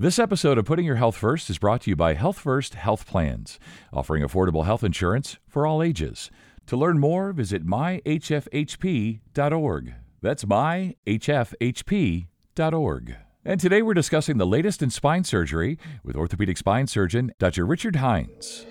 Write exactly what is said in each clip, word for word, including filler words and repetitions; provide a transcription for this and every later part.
This episode of Putting Your Health First is brought to you by Health First Health Plans, offering affordable health insurance for all ages. To learn more, visit my h f h p dot org. That's my h f h p dot org. And today we're discussing the latest in spine surgery with orthopedic spine surgeon Doctor Richard Hines.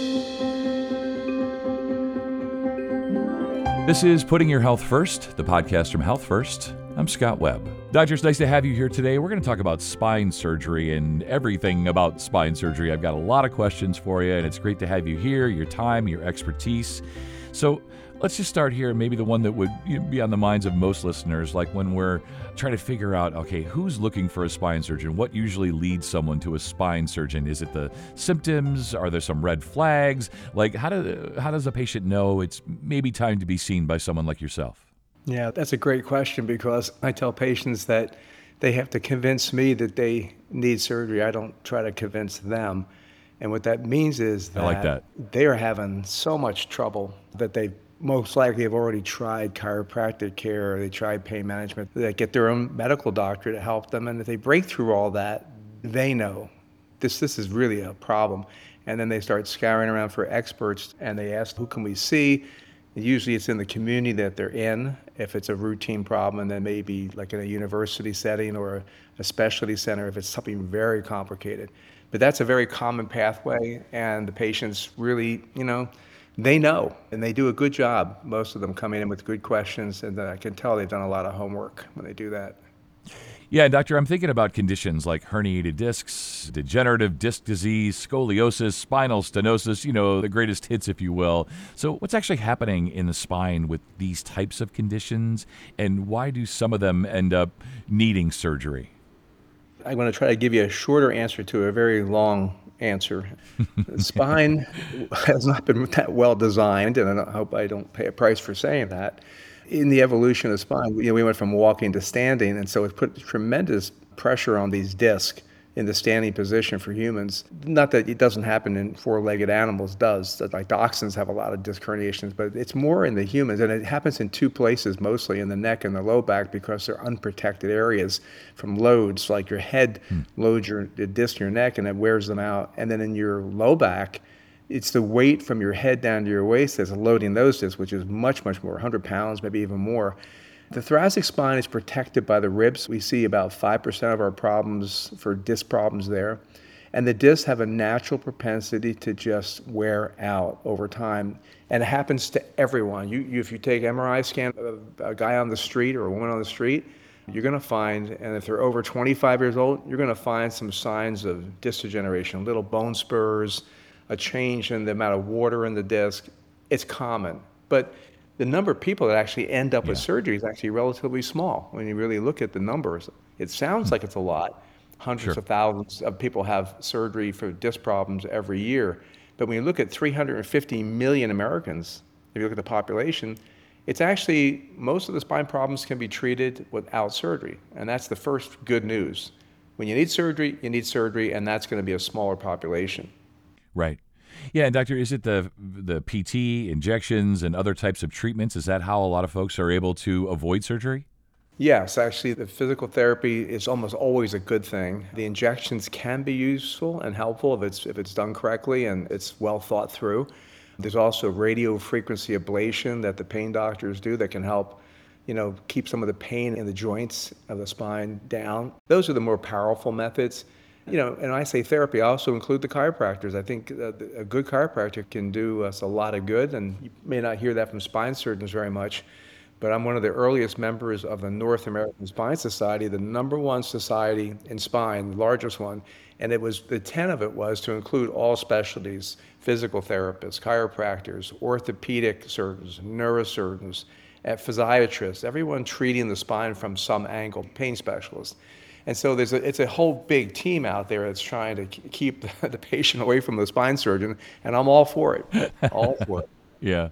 This is Putting Your Health First, the podcast from Health First. I'm Scott Webb. Doctor, it's nice to have you here today. We're going to talk about spine surgery and everything about spine surgery. I've got a lot of questions for you, and it's great to have you here, your time, your expertise. So let's just start here, maybe the one that would be on the minds of most listeners, like when we're trying to figure out, okay, who's looking for a spine surgeon? What usually leads someone to a spine surgeon? Is it the symptoms? Are there some red flags? Like, how, do, how does a patient know it's maybe time to be seen by someone like yourself? Yeah, that's a great question, because I tell patients that they have to convince me that they need surgery. I don't try to convince them. And what that means is that, I like that. they are having so much trouble that they most likely have already tried chiropractic care, or they tried pain management. They get their own medical doctor to help them. And if they break through all that, they know this, this is really a problem. And then they start scouring around for experts, and they ask, who can we see? Usually it's in the community that they're in, if it's a routine problem, and then maybe like in a university setting or a specialty center if it's something very complicated. But that's a very common pathway, and the patients really, you know, they know, and they do a good job. Most of them coming in with good questions, and I can tell they've done a lot of homework when they do that. Yeah, doctor, I'm thinking about conditions like herniated discs, degenerative disc disease, scoliosis, spinal stenosis, you know, the greatest hits, if you will. So what's actually happening in the spine with these types of conditions, and why do some of them end up needing surgery? I'm going to try to give you a shorter answer to a very long answer. The spine has not been that well designed, and I hope I don't pay a price for saying that. In the evolution of spine, you know, we went from walking to standing, and so it put tremendous pressure on these discs in the standing position for humans. Not that it doesn't happen in four-legged animals, does. Like dachshunds have a lot of disc herniations, but it's more in the humans, and it happens in two places, mostly in the neck and the low back, because they're unprotected areas from loads. Like your head hmm. loads your the disc in your neck, and it wears them out. And then in your low back, it's the weight from your head down to your waist that's loading those discs, which is much, much more, one hundred pounds, maybe even more. The thoracic spine is protected by the ribs. We see about five percent of our problems for disc problems there. And the discs have a natural propensity to just wear out over time. And it happens to everyone. You, you if you take M R I scan of a guy on the street or a woman on the street, you're going to find, and if they're over twenty-five years old, you're going to find some signs of disc degeneration, little bone spurs, a change in the amount of water in the disc. It's common. But the number of people that actually end up yeah. with surgery is actually relatively small when you really look at the numbers. It sounds like it's a lot. Hundreds sure. of thousands of people have surgery for disc problems every year. But when you look at three hundred fifty million Americans, if you look at the population, it's actually, most of the spine problems can be treated without surgery. And that's the first good news. When you need surgery, you need surgery, and that's going to be a smaller population. Right. Yeah, and doctor, is it the the P T, injections, and other types of treatments? Is that how a lot of folks are able to avoid surgery? Yes, actually, the physical therapy is almost always a good thing. The injections can be useful and helpful if it's if it's done correctly and it's well thought through. There's also radio frequency ablation that the pain doctors do that can help, you know, keep some of the pain in the joints of the spine down. Those are the more powerful methods. You know, and when I say therapy, I also include the chiropractors. I think a good chiropractor can do us a lot of good, and you may not hear that from spine surgeons very much, but I'm one of the earliest members of the North American Spine Society, the number one society in spine, the largest one, and it was, the intent of it was to include all specialties, physical therapists, chiropractors, orthopedic surgeons, neurosurgeons, physiatrists, everyone treating the spine from some angle, pain specialists. And so there's a, it's a whole big team out there that's trying to keep the patient away from the spine surgeon, and I'm all for it, all for it. Yeah.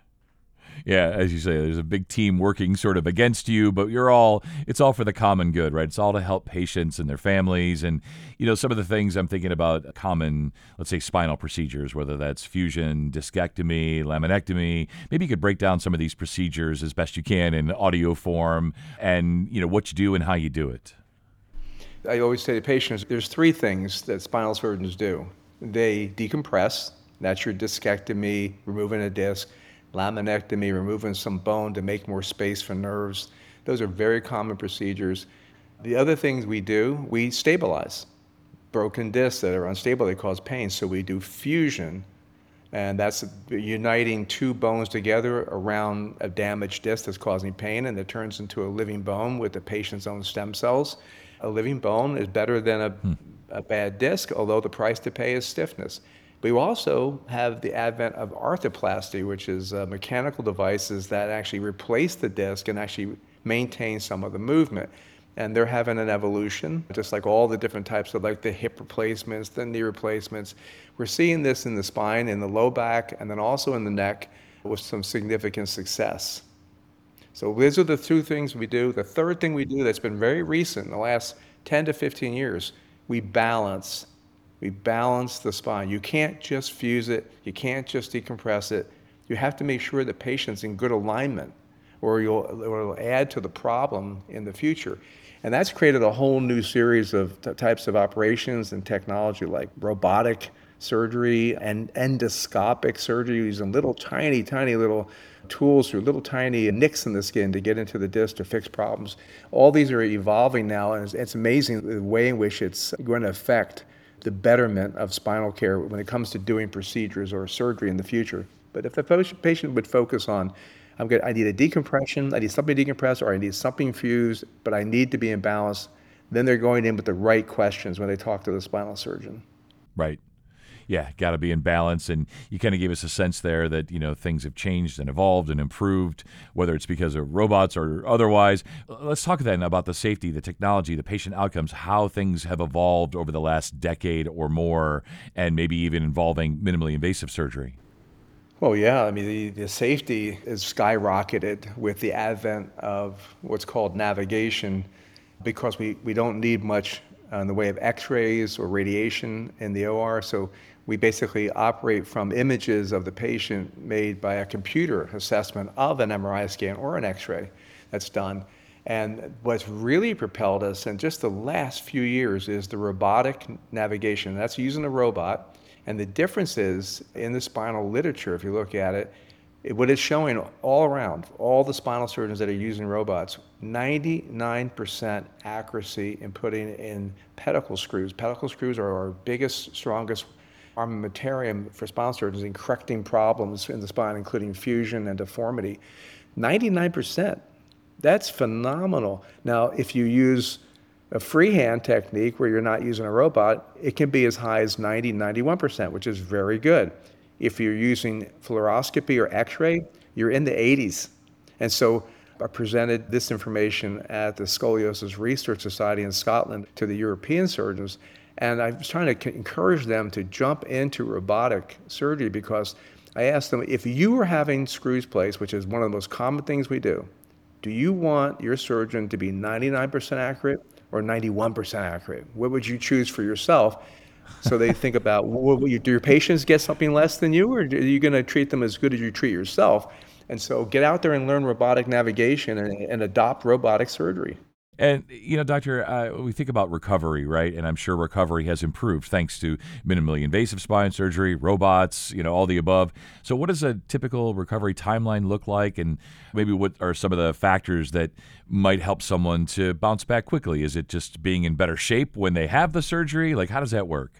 Yeah, as you say, there's a big team working sort of against you, but you're all, it's all for the common good, right? It's all to help patients and their families. And, you know, some of the things I'm thinking about, common, let's say, spinal procedures, whether that's fusion, discectomy, laminectomy. Maybe you could break down some of these procedures as best you can in audio form and, you know, what you do and how you do it. I always say to patients, there's three things that spinal surgeons do. They decompress, that's your discectomy, removing a disc, laminectomy, removing some bone to make more space for nerves. Those are very common procedures. The other things we do, we stabilize. Broken discs that are unstable, they cause pain, so we do fusion, and that's uniting two bones together around a damaged disc that's causing pain, and it turns into a living bone with the patient's own stem cells. A living bone is better than a, hmm. a bad disc, although the price to pay is stiffness. We also have the advent of arthroplasty, which is uh, mechanical devices that actually replace the disc and actually maintain some of the movement. And they're having an evolution, just like all the different types of like the hip replacements, the knee replacements. We're seeing this in the spine, in the low back, and then also in the neck with some significant success. So these are the two things we do. The third thing we do that's been very recent, in the last ten to fifteen years, we balance. We balance the spine. You can't just fuse it. You can't just decompress it. You have to make sure the patient's in good alignment, or you'll, or it'll add to the problem in the future. And that's created a whole new series of t- types of operations and technology, like robotic surgery and endoscopic surgery, using little tiny, tiny little tools through little tiny nicks in the skin to get into the disc to fix problems. All these are evolving now, and it's, it's amazing the way in which it's going to affect the betterment of spinal care when it comes to doing procedures or surgery in the future. But if the patient would focus on, I'm good, I need a decompression, I need something decompressed, or I need something fused, but I need to be in balance, then they're going in with the right questions when they talk to the spinal surgeon. Right. Yeah, got to be in balance. And you kind of gave us a sense there that, you know, things have changed and evolved and improved, whether it's because of robots or otherwise. Let's talk then about the safety, the technology, the patient outcomes, how things have evolved over the last decade or more, and maybe even involving minimally invasive surgery. Well, yeah, I mean, the, the safety is skyrocketed with the advent of what's called navigation, because we, we don't need much in the way of x-rays or radiation in the O R. So we basically operate from images of the patient made by a computer assessment of an M R I scan or an x-ray that's done. And what's really propelled us in just the last few years is the robotic navigation. That's using a robot. And the difference is, in the spinal literature, if you look at it, it what it's showing all around, all the spinal surgeons that are using robots, ninety-nine percent accuracy in putting in pedicle screws. Pedicle screws are our biggest, strongest armamentarium for spinal surgeons in correcting problems in the spine, including fusion and deformity. ninety-nine percent. That's phenomenal. Now, if you use a freehand technique where you're not using a robot, it can be as high as ninety, ninety-one percent, which is very good. If you're using fluoroscopy or x-ray, you're in the eighties. And so I presented this information at the Scoliosis Research Society in Scotland to the European surgeons, and I was trying to encourage them to jump into robotic surgery, because I asked them, if you were having screws placed, which is one of the most common things we do, do you want your surgeon to be ninety-nine percent accurate or ninety-one percent accurate? What would you choose for yourself? So they think about, well, do your patients get something less than you, or are you going to treat them as good as you treat yourself? And so get out there and learn robotic navigation and, and adopt robotic surgery. And, you know, Doctor, uh, we think about recovery, right? And I'm sure recovery has improved thanks to minimally invasive spine surgery, robots, you know, all the above. So what does a typical recovery timeline look like? And maybe what are some of the factors that might help someone to bounce back quickly? Is it just being in better shape when they have the surgery? Like, how does that work?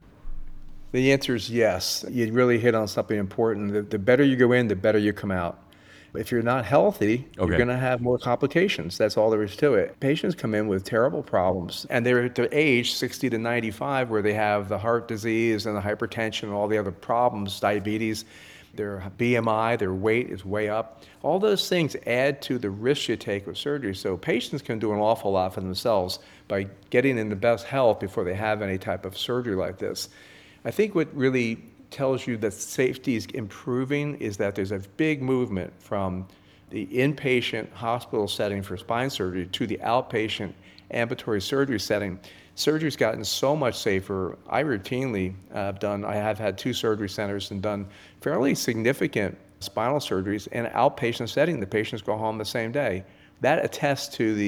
The answer is yes. You really hit on something important. The, the better you go in, the better you come out. If you're not healthy, okay, you're going to have more complications. That's all there is to it. Patients come in with terrible problems, and they're at the age sixty to ninety-five where they have the heart disease and the hypertension and all the other problems, diabetes, their B M I, their weight is way up. All those things add to the risk you take with surgery. So patients can do an awful lot for themselves by getting in the best health before they have any type of surgery like this. I think what really tells you that safety is improving is that there's a big movement from the inpatient hospital setting for spine surgery to the outpatient ambulatory surgery setting. Surgery's gotten so much safer. I routinely uh, have done, I have had two surgery centers and done fairly significant spinal surgeries in an outpatient setting. The patients go home the same day. That attests to the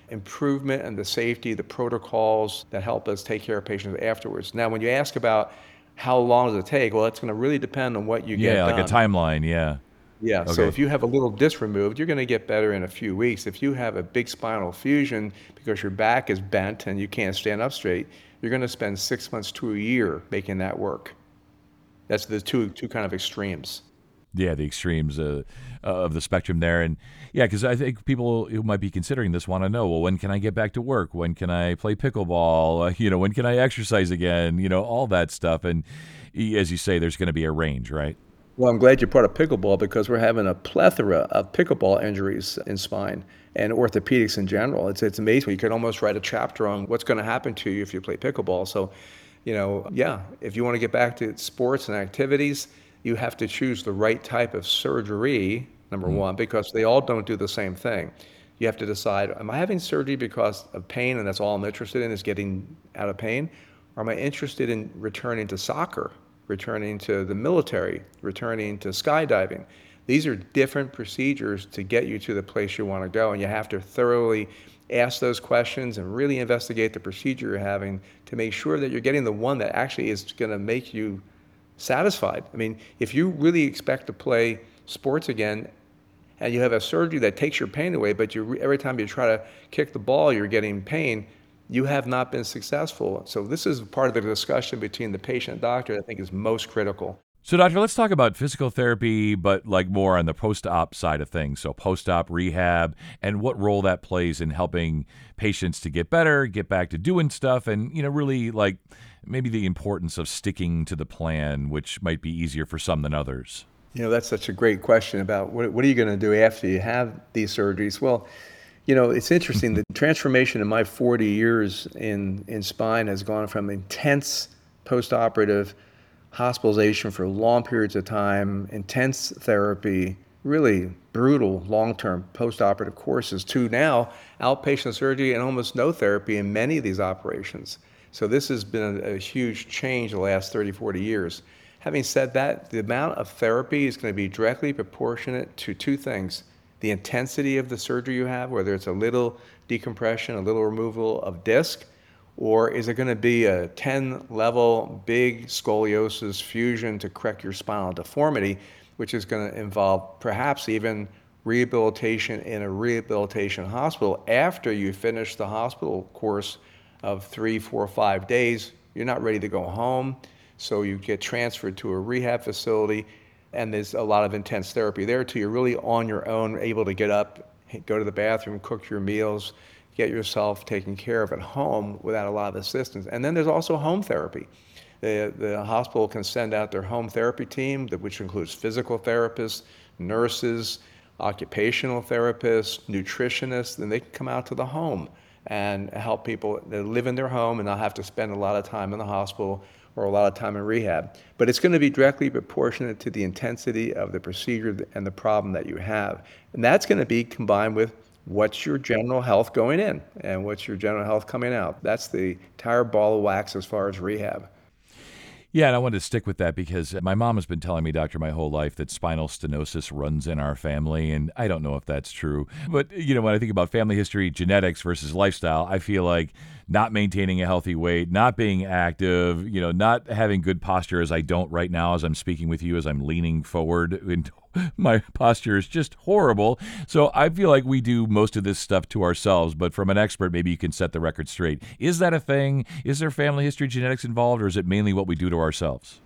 improvement in the safety, the protocols that help us take care of patients afterwards. Now, when you ask about how long does it take, well, it's going to really depend on what you get Yeah, like a done. timeline. Yeah. Yeah, so Okay. if you have a little disc removed, you're going to get better in a few weeks. If you have a big spinal fusion because your back is bent and you can't stand up straight, you're going to spend six months to a year making that work. That's the two two kind of extremes. Yeah, the extremes uh, uh, of the spectrum there. And yeah, because I think people who might be considering this want to know, well, when can I get back to work? When can I play pickleball? Uh, you know, when can I exercise again? You know, all that stuff. And y- as you say, there's going to be a range, right? Well, I'm glad you brought up pickleball because we're having a plethora of pickleball injuries in spine and orthopedics in general. It's it's amazing. You could almost write a chapter on what's going to happen to you if you play pickleball. So, you know, yeah, if you want to get back to sports and activities, you have to choose the right type of surgery, number Mm. one, because they all don't do the same thing. You have to decide, am I having surgery because of pain and that's all I'm interested in is getting out of pain? Or am I interested in returning to soccer, returning to the military, returning to skydiving? These are different procedures to get you to the place you want to go, and you have to thoroughly ask those questions and really investigate the procedure you're having to make sure that you're getting the one that actually is going to make you satisfied. I mean, if you really expect to play sports again and you have a surgery that takes your pain away, but you every time you try to kick the ball, you're getting pain, you have not been successful. So this is part of the discussion between the patient and doctor that I think is most critical. So, doctor, let's talk about physical therapy, but like more on the post-op side of things. So, post-op rehab and what role that plays in helping patients to get better, get back to doing stuff, and you know, really like maybe the importance of sticking to the plan, which might be easier for some than others. You know, that's such a great question about what, what are you going to do after you have these surgeries? Well, you know, it's interesting. The transformation in my forty years in, in spine has gone from intense post-operative hospitalization for long periods of time, intense therapy, really brutal long-term post-operative courses, to now outpatient surgery and almost no therapy in many of these operations. So this has been a, a huge change the last thirty, forty years. Having said that, the amount of therapy is going to be directly proportionate to two things: the intensity of the surgery you have, whether it's a little decompression, a little removal of disc, or is it going to be a ten level big scoliosis fusion to correct your spinal deformity, which is going to involve perhaps even rehabilitation in a rehabilitation hospital after you finish the hospital course of three, four, five days. You're not ready to go home, so you get transferred to a rehab facility, and there's a lot of intense therapy there till you're really on your own, able to get up, go to the bathroom, cook your meals, get yourself taken care of at home without a lot of assistance. And then there's also home therapy. The, the hospital can send out their home therapy team, which includes physical therapists, nurses, occupational therapists, nutritionists, and they can come out to the home and help people that live in their home and not have to spend a lot of time in the hospital or a lot of time in rehab. But it's going to be directly proportionate to the intensity of the procedure and the problem that you have. And that's going to be combined with what's your general health going in and what's your general health coming out. That's the entire ball of wax as far as rehab. Yeah, and I wanted to stick with that because my mom has been telling me, doctor, my whole life that spinal stenosis runs in our family, and I don't know if that's true. But, you know, when I think about family history, genetics versus lifestyle, I feel like not maintaining a healthy weight, not being active, you know, not having good posture, as I don't right now as I'm speaking with you, as I'm leaning forward, and my posture is just horrible. So I feel like we do most of this stuff to ourselves, but from an expert, maybe you can set the record straight. Is that a thing? Is there family history genetics involved, or is it mainly what we do to ourselves?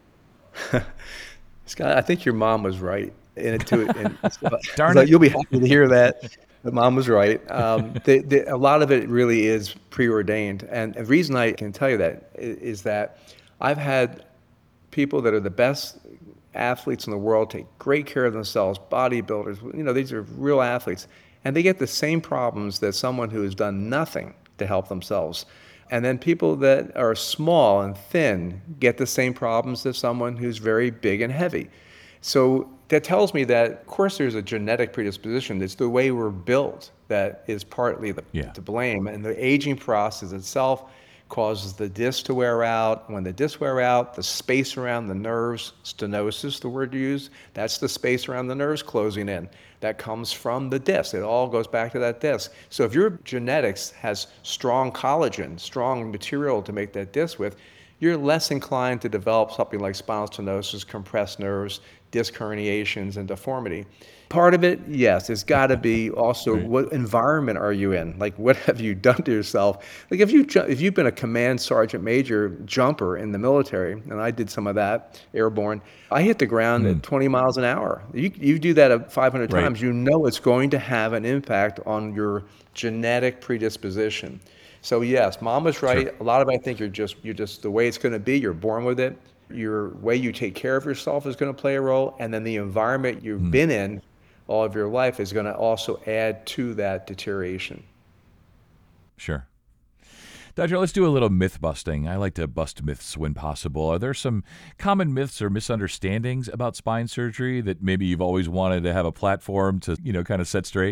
Scott, I think your mom was right. And to, and so, Darn so it. you'll be happy to hear that. The mom was right. Um, the, the, a lot of it really is preordained. And the reason I can tell you that is, is that I've had people that are the best athletes in the world take great care of themselves, bodybuilders, you know, these are real athletes. And they get the same problems that someone who has done nothing to help themselves. And then people that are small and thin get the same problems as someone who's very big and heavy. So that tells me that, of course, there's a genetic predisposition. It's the way we're built that is partly the, Yeah. to blame. And the aging process itself causes the disc to wear out. When the disc wear out, the space around the nerves, stenosis, the word you use, that's the space around the nerves closing in. that comes from the disc. It all goes back to that disc. So if your genetics has strong collagen, strong material to make that disc with, you're less inclined to develop something like spinal stenosis, compressed nerves, disc herniations, and deformity. Part of it, yes, it's got to be also Right. what environment are you in? Like, what have you done to yourself? Like, if you ju- if you've been a command sergeant major jumper in the military, and I did some of that, airborne, I hit the ground Mm. at twenty miles an hour. You you do that at five hundred Right. times, you know it's going to have an impact on your genetic predisposition. So yes, mom was right. Sure. A lot of it, I think you're just you're just the way it's going to be. You're born with it. Your way you take care of yourself is going to play a role, and then the environment you've Mm. been in all of your life is going to also add to that deterioration. Sure. Doctor, let's do a little myth busting. I like to bust myths when possible. Are there some common myths or misunderstandings about spine surgery that maybe you've always wanted to have a platform to, you know, kind of set straight?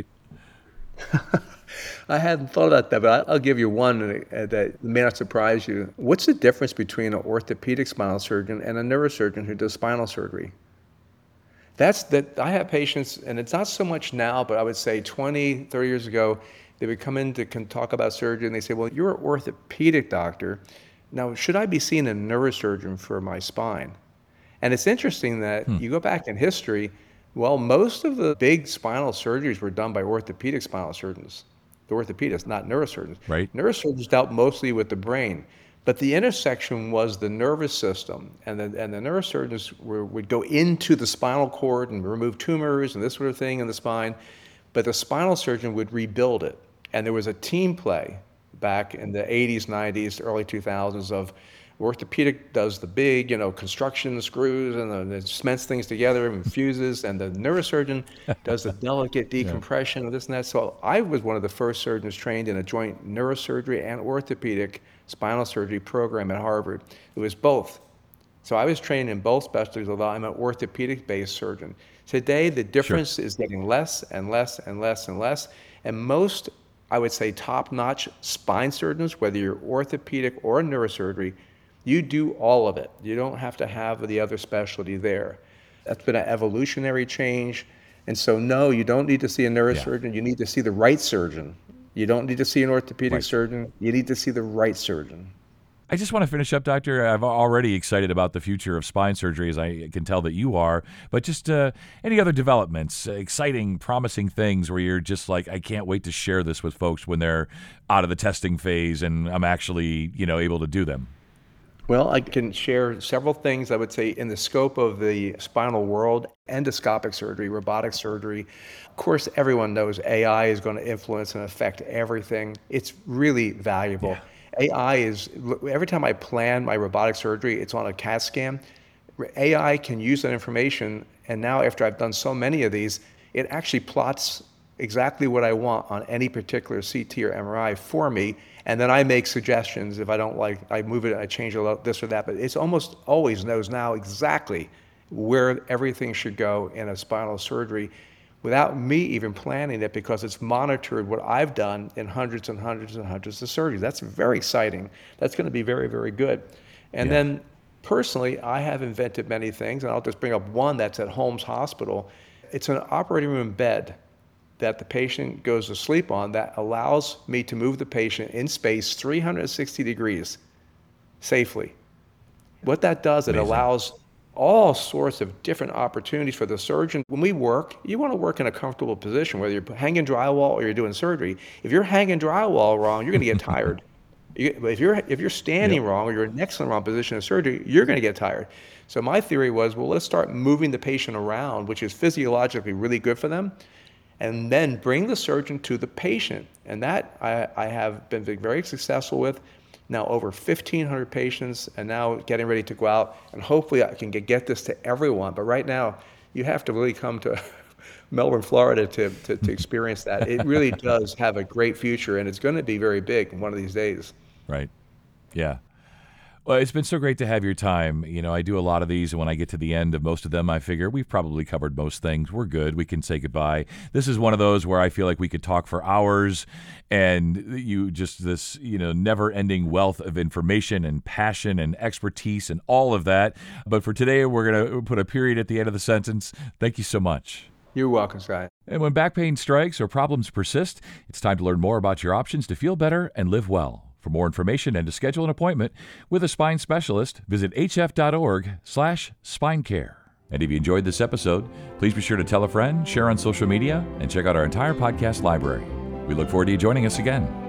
I hadn't thought about that, but I- I'll give you one uh, that may not surprise you. What's the difference between an orthopedic spinal surgeon and a neurosurgeon who does spinal surgery? That's that I have patients, and it's not so much now, but I would say twenty, thirty years ago, they would come in to can talk about surgery, and they say, well, you're an orthopedic doctor. Now, should I be seeing a neurosurgeon for my spine? And it's interesting that Hmm. you go back in history, well, most of the big spinal surgeries were done by orthopedic spinal surgeons, the orthopedists, not neurosurgeons. Right. Neurosurgeons dealt mostly with the brain, but the intersection was the nervous system, and the, and the neurosurgeons were, would go into the spinal cord and remove tumors and this sort of thing in the spine, but the spinal surgeon would rebuild it. And there was a team play back in the eighties, nineties, early two thousands of orthopedic does the big, you know, construction screws and the, the cements things together and fuses, and the neurosurgeon does the delicate Yeah. decompression and this and that. So I was one of the first surgeons trained in a joint neurosurgery and orthopedic spinal surgery program at Harvard. It was both. So I was trained in both specialties, although I'm an orthopedic-based surgeon. Today, the difference is getting less and less and less and less. And most, I would say, top-notch spine surgeons, whether you're orthopedic or neurosurgery, you do all of it. You don't have to have the other specialty there. That's been an evolutionary change. And so, no, you don't need to see a neurosurgeon. You need to see the right surgeon. You don't need to see an orthopedic Right. surgeon. You need to see the right surgeon. I just want to finish up, Doctor. I'm already excited about the future of spine surgery, as I can tell that you are. But just uh, any other developments, uh, exciting, promising things where you're just like, I can't wait to share this with folks when they're out of the testing phase and I'm actually, you know, able to do them. Well, I can share several things, I would say, in the scope of the spinal world: endoscopic surgery, robotic surgery. Of course, everyone knows A I is going to influence and affect everything. It's really valuable. A I is, every time I plan my robotic surgery, it's on a CAT scan. A I can use that information, and now after I've done so many of these, it actually plots exactly what I want on any particular C T or M R I for me, and then I make suggestions. If I don't like, I move it, I change a little, this or that, but it's almost always knows now exactly where everything should go in a spinal surgery without me even planning it, because it's monitored what I've done in hundreds and hundreds and hundreds of surgeries. That's very exciting. That's going to be very, very good. And Yeah. then personally, I have invented many things, and I'll just bring up one that's at Holmes Hospital. It's an operating room bed that the patient goes to sleep on that allows me to move the patient in space three hundred sixty degrees safely. What that does, it Amazing. allows all sorts of different opportunities for the surgeon. When we work, you want to work in a comfortable position, whether you're hanging drywall or you're doing surgery. If you're hanging drywall wrong, you're going to get tired. You, but if you're if you're standing Yep. wrong or you're in an excellent wrong position in surgery, you're going to get tired. So my theory was, well, let's start moving the patient around, which is physiologically really good for them, and then bring the surgeon to the patient. And that I, I have been very successful with. Now over fifteen hundred patients, and now getting ready to go out, and hopefully I can get, get this to everyone. But right now, you have to really come to Melbourne, Florida to, to, to experience that. It really does have a great future, and it's going to be very big one of these days. Right. Yeah. Well, it's been so great to have your time. You know, I do a lot of these, and when I get to the end of most of them, I figure we've probably covered most things. We're good. We can say goodbye. This is one of those where I feel like we could talk for hours, and you just this, you know, never-ending wealth of information and passion and expertise and all of that. But for today, we're going to put a period at the end of the sentence. Thank you so much. You're welcome, Scott. And when back pain strikes or problems persist, it's time to learn more about your options to feel better and live well. For more information and to schedule an appointment with a spine specialist, visit hf.org slash spine care. And if you enjoyed this episode, please be sure to tell a friend, share on social media, and check out our entire podcast library. We look forward to you joining us again.